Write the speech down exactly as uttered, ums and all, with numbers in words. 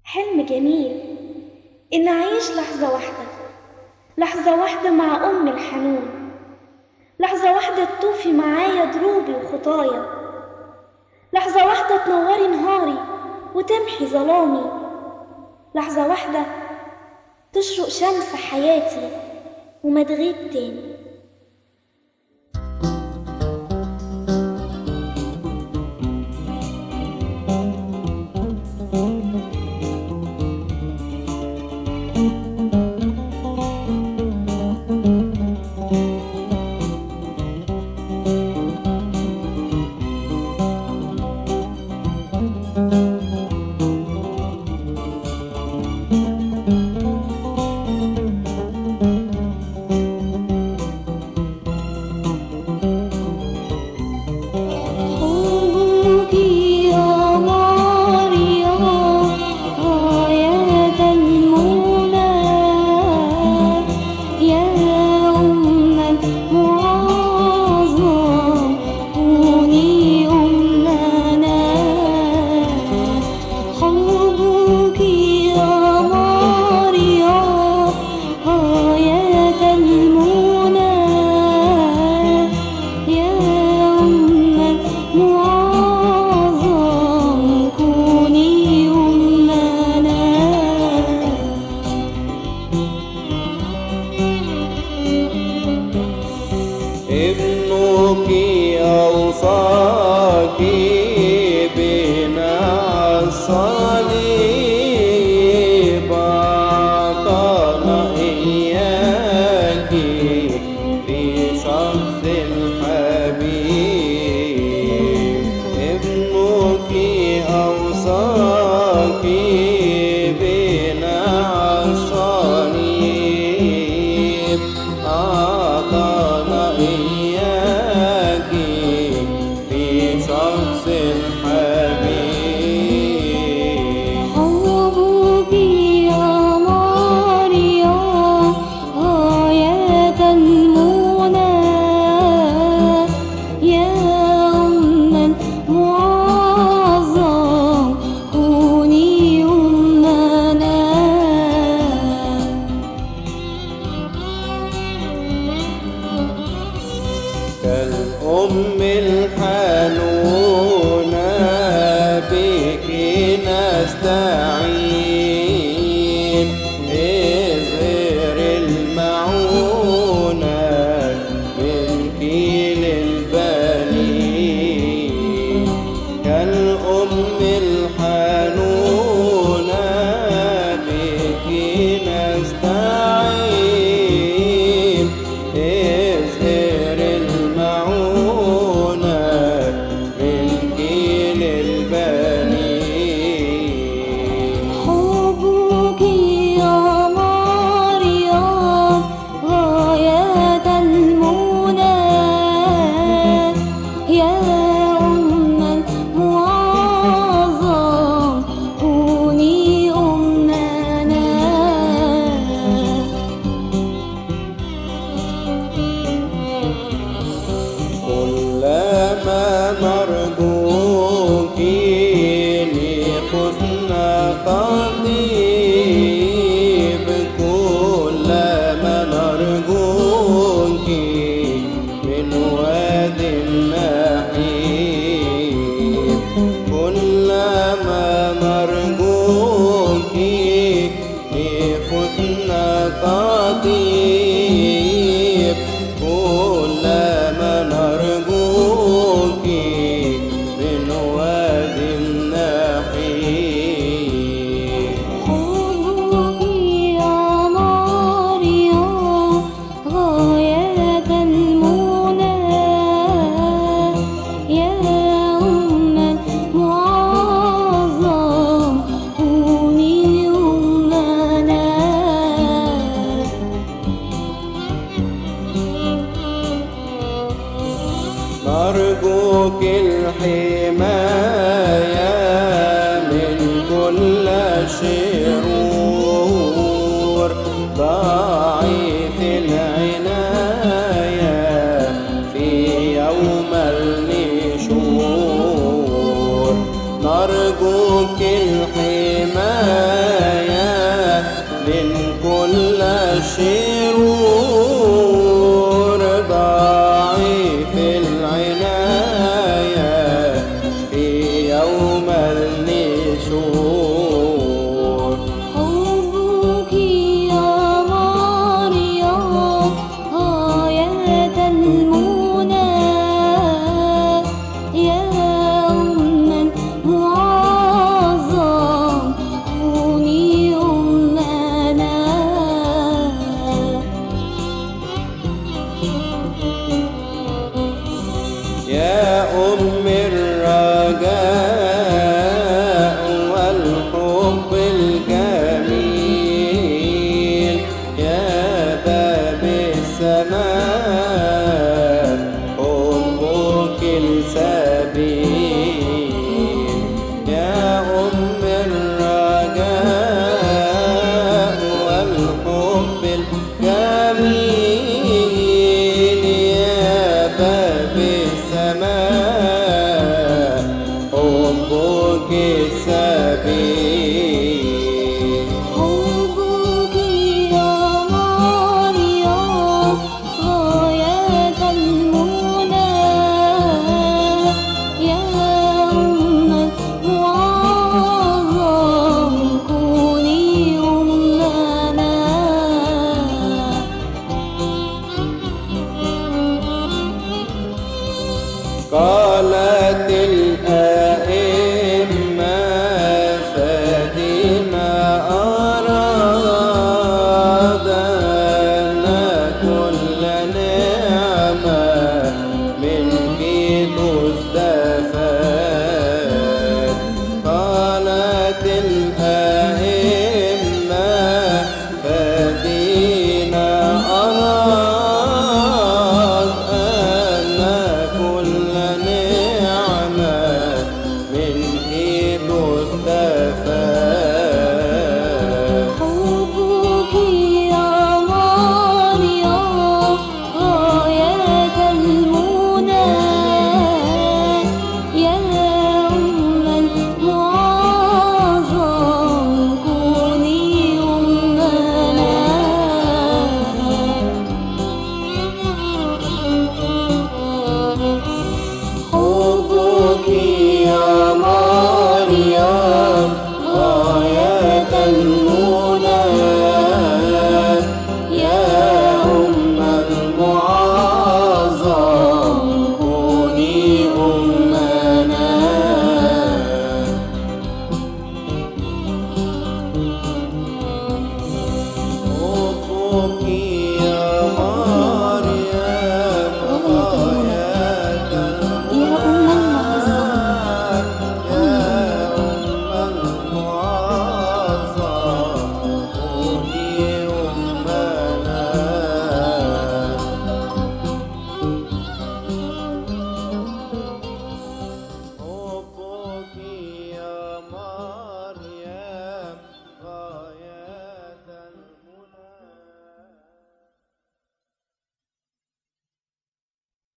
حلم جميل إن أعيش لحظة واحدة، لحظة واحدة مع أم الحنون، لحظة واحدة تطوفي معايا دروبي وخطايا، لحظة واحدة تنوري نهاري وتمحي ظلامي، لحظة واحدة تشرق شمس حياتي وما تغيب تاني. ابنك أوصاك بناء الصليب، أعطانا إياك في شخص الحبيب. ابنك أوصاك بناء الصليب، أعطانا إياك في شخص الحبيب. حبك يا مريم غاية المنى، يا أم المعظم كوني أمنا. كالأم الحنونة بك نستعين، اظهر المعونة منك للبنين. كالأم الحنونة بك نستعين، اظهر المعونة منك للبنين. حبك يا مريم غاية المنى، يا أم المعظم كوني أمنا. كلما نرجوك لحسن تطيب، كلما نرجوك من واد النحيب، كلما نرجوك لحسن تطيب، كلما نرجوك من واد النحيب. حبك يا مريم غاية المنى، يا أم المعظم كوني أمنا. نرجوك الحماية من كل شرور، ضعيف